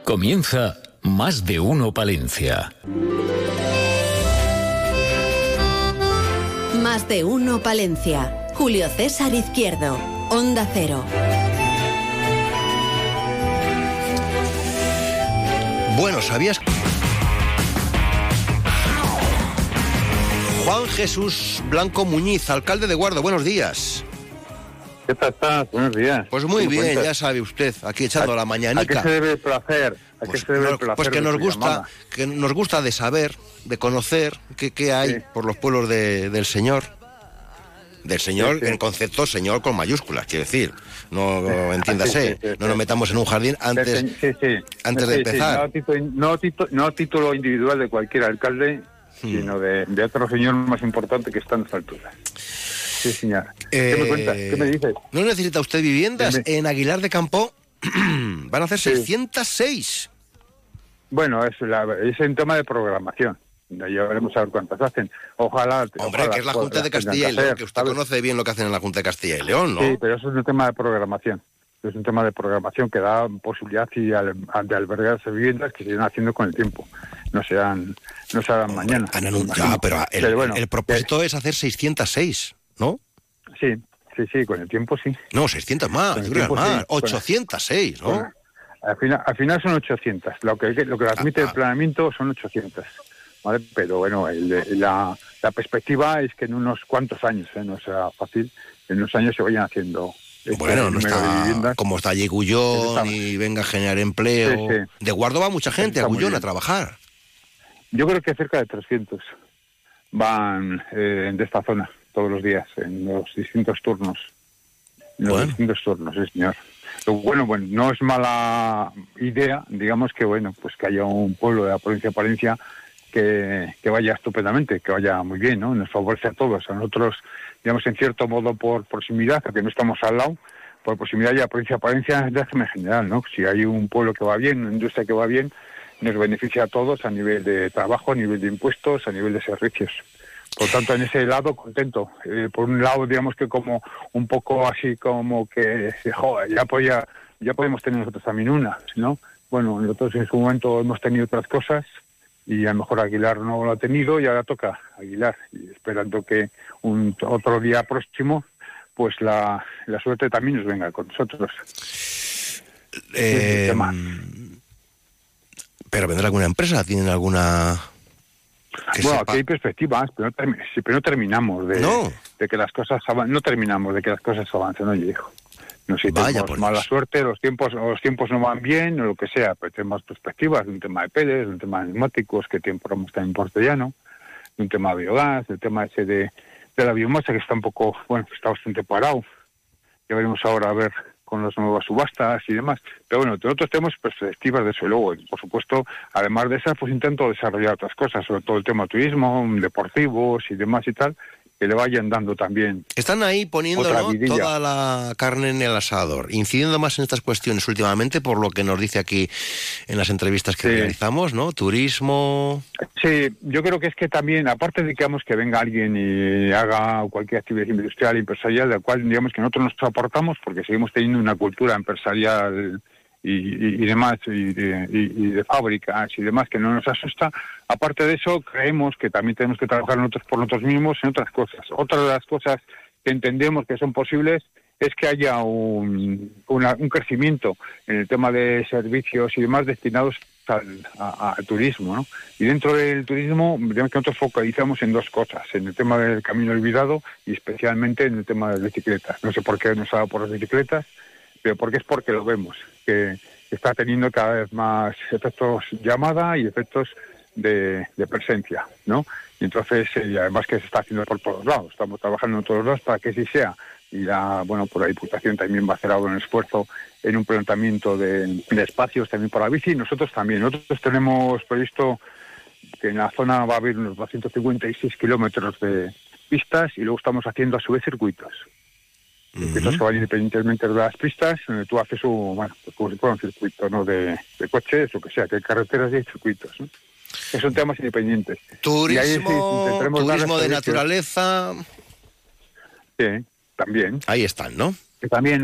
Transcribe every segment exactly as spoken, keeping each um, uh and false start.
Comienza Más de Uno Palencia. Más de Uno Palencia. Julio César Izquierdo. Onda Cero. Bueno, ¿sabías? Juan Jesús Blanco Muñiz, alcalde de Guardo, buenos días. ¿Qué tal estás? Buenos días. Pues muy bien, cuentas? Ya sabe usted, aquí echando ¿A, la mañanica. ¿A qué se debe el placer? ¿A Pues, qué se debe no, el placer pues que de nos tu gusta, llamada? que nos gusta de saber, de conocer qué, qué hay Sí. por los pueblos de, del Señor. Del Señor, Sí, sí. en concepto Señor con mayúsculas, quiero decir. No, no, entiéndase, Sí, sí, sí, no sí. nos metamos en un jardín antes, Sí, sí, sí. antes Sí, de sí, empezar. No, título, no, título, no título individual de cualquier alcalde, Hmm. sino de, de otro señor más importante que está en esta altura. Sí, señor. ¿Qué me Eh, cuentas? ¿Qué me dices? ¿No necesita usted viviendas? Dime. En Aguilar de Campo van a hacer Sí. seiscientas seis. Bueno, es, la, es un tema de programación. Ya veremos a ver cuántas hacen. Ojalá... Hombre, ojalá que es la pues, Junta de las tengan Castilla y que León, hacer, que usted ¿sabes? conoce bien lo que hacen en la Junta de Castilla y León, ¿no? Sí, pero eso es un tema de programación. Es un tema de programación que da posibilidad y al, de albergarse viviendas que se irán haciendo con el tiempo. No serán, no serán mañana. Han anunciado, imagino. pero el, Pero bueno, el propósito es hacer seiscientas seis, ¿no? Sí, sí, sí, con el tiempo sí. No, seiscientas más, Con el yo creo que tiempo, más, sí. Bueno, ochocientas seis, ¿no? Bueno, al, final, al final son ochocientas. Lo que, lo que admite Ah, el ah. planeamiento son ochocientas. ¿Vale? Pero bueno, el, la, la perspectiva es que en unos cuantos años, ¿eh? No será fácil, en unos años se vayan haciendo... este Bueno, no número de está viviendas. como está allí Gullón Está- y venga a generar empleo. Sí, sí. De Guardo va mucha gente a Está muy Gullón a bien. trabajar. Yo creo que cerca de trescientos van eh, de esta zona todos los días, en los distintos turnos. En los Bueno. distintos turnos, sí, señor. Lo bueno, bueno, no es mala idea, digamos que bueno, pues que haya un pueblo de la provincia de Palencia que, que vaya estupendamente, que vaya muy bien, ¿no? Nos favorece a todos. A nosotros, digamos, en cierto modo por proximidad, aunque no estamos al lado, por proximidad ya la provincia de Palencia es de régimen general, ¿no? Si hay un pueblo que va bien, una industria que va bien, nos beneficia a todos a nivel de trabajo, a nivel de impuestos, a nivel de servicios. Por tanto, en ese lado, contento. Eh, por un lado, digamos que como un poco así como que, joder, ya, podía, ya podemos tener nosotros también una, ¿no? Bueno, nosotros en su momento hemos tenido otras cosas y a lo mejor Aguilar no lo ha tenido y ahora toca Aguilar. Y esperando que un otro día próximo, pues la, la suerte también nos venga con nosotros. Eh, el tema. pero vendrá alguna empresa, ¿tienen alguna...? Que Bueno, sepa- aquí hay perspectivas, pero no, termi- sí, pero no terminamos de, No. de que las cosas avancen. No terminamos de que las cosas avancen, oye, hijo. No sé si Vaya tenemos por mala Dios. suerte, los tiempos los tiempos no van bien o lo que sea, pero tenemos perspectivas de un tema de peles, de un tema de neumáticos que temporamos también en Portellano, de un tema de biogás, del tema ese de, de la biomasa que está un poco, bueno, está bastante parado. Ya veremos ahora a ver con las nuevas subastas y demás. Pero bueno, nosotros tenemos perspectivas de eso. Y luego, por supuesto, además de esas, pues intento desarrollar otras cosas, sobre todo el tema turismo, deportivos y demás y tal, que le vayan dando también. Están ahí poniendo, Otra ¿no?, vidilla. toda la carne en el asador, incidiendo más en estas cuestiones últimamente, por lo que nos dice aquí en las entrevistas que Sí. realizamos, ¿no? Turismo... Sí, yo creo que es que también, aparte de digamos, que venga alguien y haga cualquier actividad industrial, empresarial, de la cual digamos que nosotros nos aportamos, porque seguimos teniendo una cultura empresarial y, y, y demás, y de, y, y de fábricas y demás, que no nos asusta. Aparte de eso, creemos que también tenemos que trabajar nosotros por nosotros mismos en otras cosas. Otra de las cosas que entendemos que son posibles es que haya un, una, un crecimiento en el tema de servicios y demás destinados al, a, al turismo, ¿no? Y dentro del turismo, digamos que nosotros focalizamos en dos cosas, en el tema del camino olvidado y especialmente en el tema de las bicicletas. No sé por qué nos ha dado por las bicicletas, pero porque es porque lo vemos, que está teniendo cada vez más efectos llamada y efectos de, de presencia, ¿no? Y entonces, eh, y además que se está haciendo por todos lados, estamos trabajando en todos lados para que así sea. Y la, bueno, por la Diputación también va a hacer ahora un esfuerzo en un planteamiento de, de espacios también para la bici, y nosotros también. Nosotros tenemos previsto que en la zona va a haber unos doscientos cincuenta y seis kilómetros de pistas y luego estamos haciendo a su vez circuitos. Circuitos que van independientemente de las pistas, donde tú haces un, bueno, pues como si fuera un circuito, ¿no? De, de coches, lo que sea, que hay carreteras y hay circuitos, ¿no? Que son temas independientes. Turismo, Y ahí sí, intentaremos dar turismo de servicios. naturaleza... Sí, también. Ahí están, ¿no? Que también es,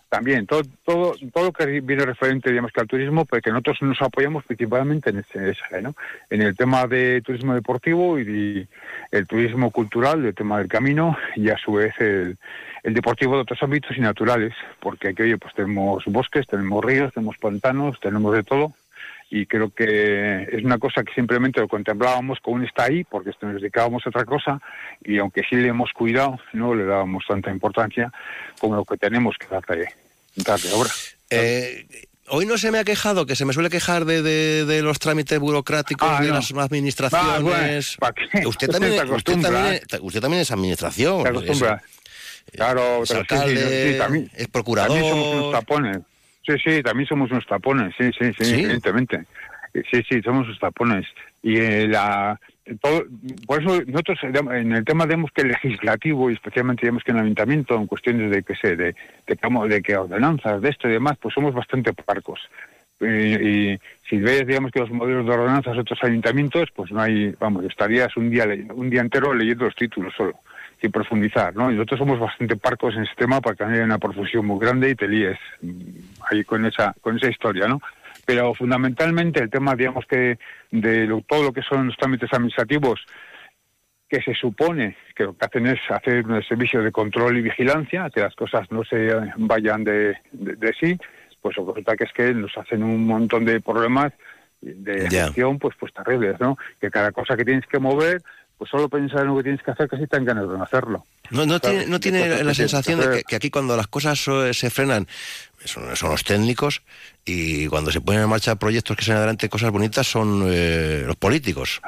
también, todo, todo, todo lo que viene referente, digamos, que al turismo, pues que nosotros nos apoyamos principalmente en ese, ese, ¿no? En el tema de turismo deportivo y de, el turismo cultural, el tema del camino, y a su vez el, el deportivo de otros ámbitos y naturales, porque aquí, oye, pues tenemos bosques, tenemos ríos, tenemos pantanos, tenemos de todo, y creo que es una cosa que simplemente lo contemplábamos como un está ahí, porque nos dedicábamos a otra cosa, y aunque sí le hemos cuidado, no le dábamos tanta importancia como lo que tenemos que darle, darle ahora. Eh, hoy no se me ha quejado, que se me suele quejar de, de, de los trámites burocráticos ah, de no. las administraciones. Ah, bueno, usted, también, usted, también, usted también es administración. Se acostumbra. Es, claro, es alcalde, sí, sí, sí, también, es procurador. También somos unos tapones. Sí, sí, también somos unos tapones, sí, sí, sí, ¿Sí? evidentemente. Sí, sí, somos unos tapones. Y eh, la, todo, por eso nosotros en el tema digamos que legislativo, y especialmente digamos que en el ayuntamiento, en cuestiones de que sé, de, de, de que ordenanzas, de esto y demás, pues somos bastante parcos. Y, y si ves, digamos, que los modelos de ordenanzas de otros ayuntamientos, pues no hay, vamos, estarías un día un día entero leyendo los títulos solo, sin profundizar, ¿no? Y nosotros somos bastante parcos en ese tema para que haya una profusión muy grande y te líes ahí con esa con esa historia, ¿no? Pero fundamentalmente el tema, digamos, que de lo, todo lo que son los trámites administrativos, que se supone que lo que hacen es hacer un servicio de control y vigilancia, que las cosas no se vayan de, de, de sí, pues resulta que es que nos hacen un montón de problemas de gestión, yeah. pues pues terribles, ¿no? Que cada cosa que tienes que mover, pues solo pensar en lo que tienes que hacer, casi te dan ganas de no hacerlo. No, no tiene, no tiene la sensación de que, que aquí cuando las cosas se frenan son, son los técnicos, y cuando se ponen en marcha proyectos que salen adelante, cosas bonitas, son eh, los políticos.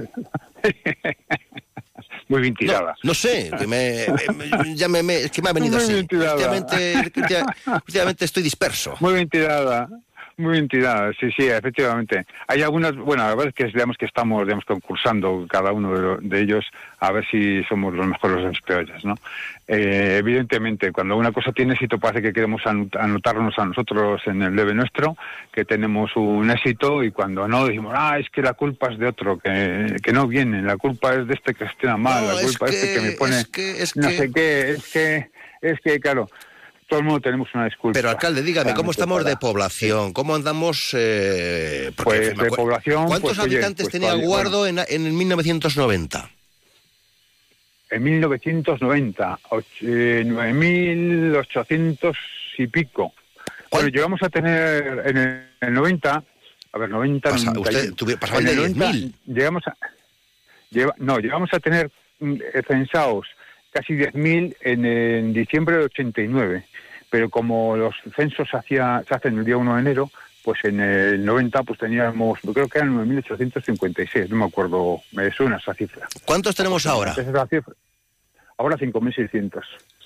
Muy bien tirada. No, no sé, que me, me, ya me, me, es que me ha venido Muy así. Bien tirada. Últimamente, últimamente estoy disperso. Muy bien tirada. Muy bien tirada, sí, sí, efectivamente. Hay algunas, bueno, la verdad es que digamos que estamos digamos, concursando cada uno de, lo, de ellos a ver si somos los mejores o los peores, ¿no? Eh, evidentemente, cuando una cosa tiene éxito parece que queremos anotarnos a nosotros en el debe nuestro, que tenemos un éxito, y cuando no decimos, ah, es que la culpa es de otro, que, que no viene, la culpa es de este que esté mal, no, la culpa es, es que, este que me pone es que, es no que... sé qué, es que, es que, claro... Todo el mundo tenemos una disculpa. Pero, alcalde, dígame, ¿cómo estamos para... de población? ¿Cómo andamos? Eh, pues de población... ¿Cuántos pues, habitantes oye, pues, tenía Guardo bueno, en, en mil novecientos noventa? En mil novecientos noventa, eh, nueve mil ochocientos y pico. Bueno, llegamos a tener en el, en el noventa... A ver, noventa... Pasa, noventa usted tuve, pasaban de diez mil. Llegamos a... Lleva, no, llegamos a tener eh, censados casi diez mil en, en diciembre del ochenta y nueve, pero como los censos se, hacía, se hacen el día uno de enero, pues en el noventa pues teníamos, yo creo que eran nueve mil ochocientos cincuenta y seis, no me acuerdo, me suena esa cifra. ¿Cuántos tenemos pues, ahora? Esa es la cifra. Ahora cinco mil seiscientos.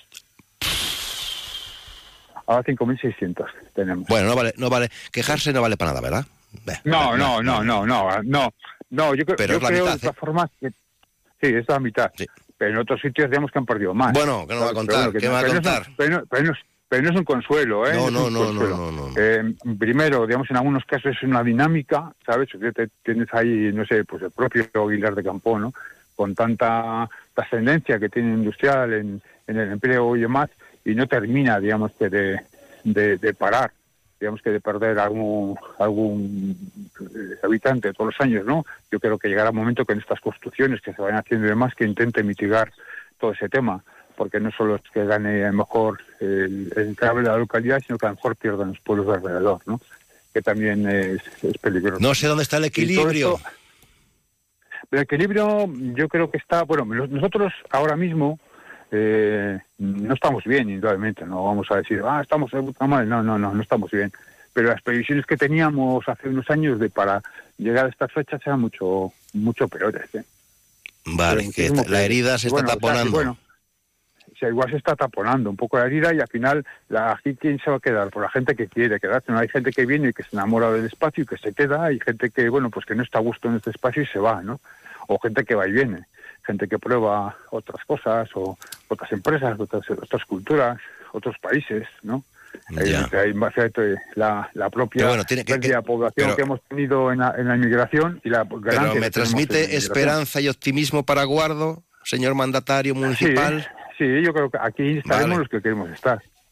Ahora cinco mil seiscientos tenemos. Bueno, no vale, no vale, quejarse no vale para nada, ¿verdad? Beh, no, no, no, no, no, no, no, no, yo, pero yo es la creo mitad, de todas ¿eh? formas que sí, es la mitad. Sí. Pero en otros sitios digamos que han perdido más. Bueno, ¿qué nos va a contar? Bueno, ¿Qué no, va a contar? No, pero, no, pero, no, pero no es un consuelo, ¿eh? No, no, es no, consuelo. no, no, no. Eh, primero, digamos, en algunos casos es una dinámica, ¿sabes? Que te, tienes ahí, no sé, pues el propio Aguilar de Campo, ¿no? Con tanta trascendencia que tiene industrial en, en el empleo y demás, y no termina, digamos, que de, de, de parar, digamos que de perder algún algún habitante todos los años, ¿no? Yo creo que llegará un momento que en estas construcciones que se vayan haciendo y demás, que intente mitigar todo ese tema, porque no solo es que gane a lo mejor el, el clave de la localidad, sino que a lo mejor pierdan los pueblos de alrededor, ¿no? Que también es, es peligroso. No sé dónde está el equilibrio. Esto, el equilibrio yo creo que está, bueno, nosotros ahora mismo Eh, no estamos bien, indudablemente, no vamos a decir, ah, estamos de puta madre, no, no, no, no estamos bien, pero las previsiones que teníamos hace unos años de para llegar a estas fechas eran mucho, mucho peores, ¿eh? Vale, que esta, la herida se bueno, está taponando. O sea, bueno, o sea, igual se está taponando un poco la herida y al final, la, aquí ¿quién se va a quedar? Por la gente que quiere quedarse, no hay gente que viene y que se enamora del espacio y que se queda, y gente que, bueno, pues que no está a gusto en este espacio y se va, ¿no? O gente que va y viene. Gente que prueba otras cosas, o otras empresas, otras, otras culturas, otros países, ¿no? Ya. Hay, hay la, la propia bueno, tiene que, que, población pero, que hemos tenido en la, en la inmigración y la Pero me transmite esperanza y optimismo para Guardo, señor mandatario municipal. Sí, sí, yo creo que aquí estaremos vale. los que queremos estar.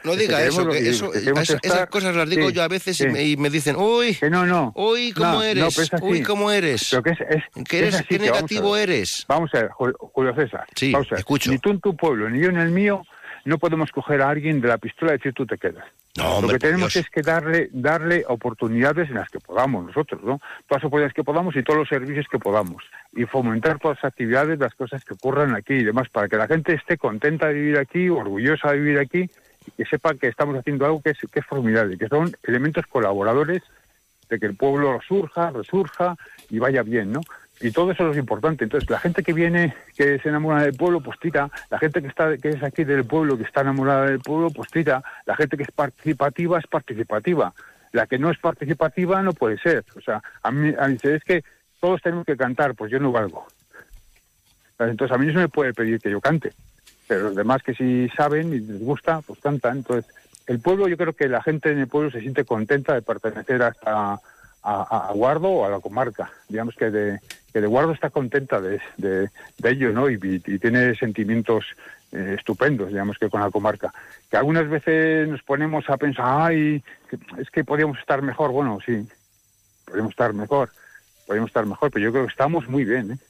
No diga que eso, que que eso que esas, estar, esas cosas las digo sí, yo a veces sí. y, me, y me dicen, uy, que no, no. uy, ¿cómo no, eres? No, pero es así. Uy, ¿cómo eres? Pero que es, es, ¿Qué, eres, es así qué que negativo vamos eres? Vamos a ver, Julio César. Sí, vamos a ver. escucho. Ni tú en tu pueblo, ni yo en el mío, no podemos coger a alguien de la pistola y decir tú te quedas. No, hombre, Lo que tenemos Dios. es que darle darle oportunidades en las que podamos nosotros, ¿no? Todas las oportunidades que podamos y todos los servicios que podamos. Y fomentar todas las actividades, las cosas que ocurran aquí y demás, para que la gente esté contenta de vivir aquí, orgullosa de vivir aquí, y que sepa que estamos haciendo algo que es, que es formidable, que son elementos colaboradores de que el pueblo surja, resurja y vaya bien, ¿no? Y todo eso es importante. Entonces, la gente que viene, que se enamora del pueblo, pues tira. La gente que está que es aquí del pueblo, que está enamorada del pueblo, pues tira. La gente que es participativa, es participativa. La que no es participativa no puede ser. O sea, a mí, a mí es que todos tenemos que cantar, pues yo no valgo. Entonces, a mí no se me puede pedir que yo cante. Pero los demás que sí saben y les gusta, pues cantan. Entonces, el pueblo, yo creo que la gente en el pueblo se siente contenta de pertenecer hasta a, a Guardo o a la comarca. Digamos que de, que de Guardo está contenta de, de, de ello, ¿no? Y, y, y tiene sentimientos eh, estupendos, digamos, que con la comarca. Que algunas veces nos ponemos a pensar, ay, es que podríamos estar mejor. Bueno, sí, podríamos estar mejor, podríamos estar mejor, pero yo creo que estamos muy bien, ¿eh?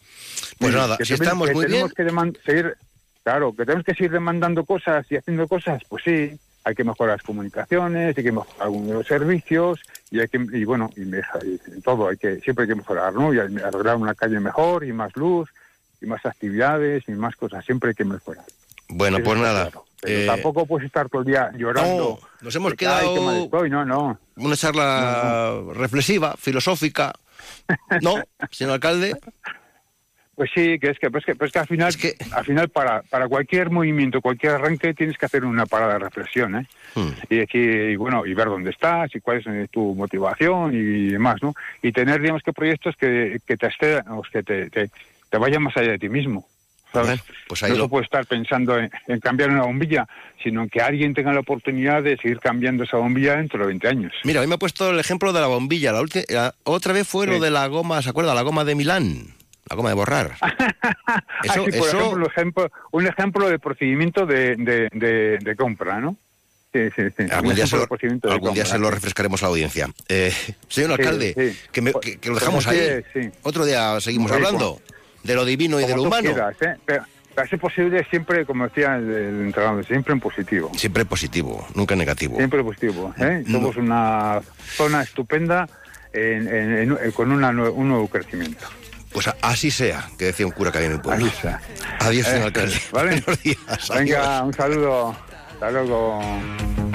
Pues y nada, que si tenemos, estamos que muy tenemos bien... que deman- seguir, claro, que tenemos que seguir demandando cosas y haciendo cosas, pues sí. Hay que mejorar las comunicaciones, hay que mejorar algunos de los servicios y hay que y bueno y, y todo hay que siempre hay que mejorar, ¿no? Y arreglar una calle mejor y más luz y más actividades y más cosas, siempre hay que mejorar. Bueno, Eso pues está nada. claro. Pero eh, tampoco puedes estar todo el día llorando. No, nos hemos porque, ay, qué mal quedado estoy. No, no. una charla no, no. reflexiva, filosófica. ¿No, señor alcalde? Pues sí, que es que, pues que, pues que al final, Es que- al final para, para cualquier movimiento, cualquier arranque, tienes que hacer una parada de reflexión, ¿eh? Hmm. Y aquí, y bueno, y ver dónde estás y cuál es eh, tu motivación y demás, ¿no? Y tener, digamos, que proyectos que, que te excedan, o que te, te, te vayan más allá de ti mismo, ¿sabes? Bueno, pues ahí no lo- se puede estar pensando en, en cambiar una bombilla, sino en que alguien tenga la oportunidad de seguir cambiando esa bombilla dentro de veinte años. Mira, hoy me ha puesto el ejemplo de la bombilla. La, ulti- la otra vez fue Sí. lo de la goma, ¿se acuerda? La goma de Milán. La goma de borrar. Eso, Así, por eso... ejemplo, ejemplo, un ejemplo de procedimiento de, de, de, de compra, ¿no? Sí, sí, sí. Algún Un día, ejemplo se de lo, procedimiento de algún día compra. se lo refrescaremos a la audiencia. Eh, señor Sí, alcalde, sí. Que, me- que- que lo dejamos Pues, ahí. sí, sí. Otro día seguimos Sí, hablando de lo divino y de lo Como tú humano. quieras, ¿eh? Pero, para ser posible, siempre, como decía el, el entrenador, siempre en positivo. Siempre positivo, nunca negativo. Siempre en positivo. ¿eh? No. Somos una zona estupenda en, en- en- con una nue- un nuevo crecimiento. Pues a- así sea, que decía un cura que había en el pueblo. Ahí está. Adiós, señor Eh, alcalde. ¿vale? Buenos días. Venga, adiós. un saludo. Hasta luego.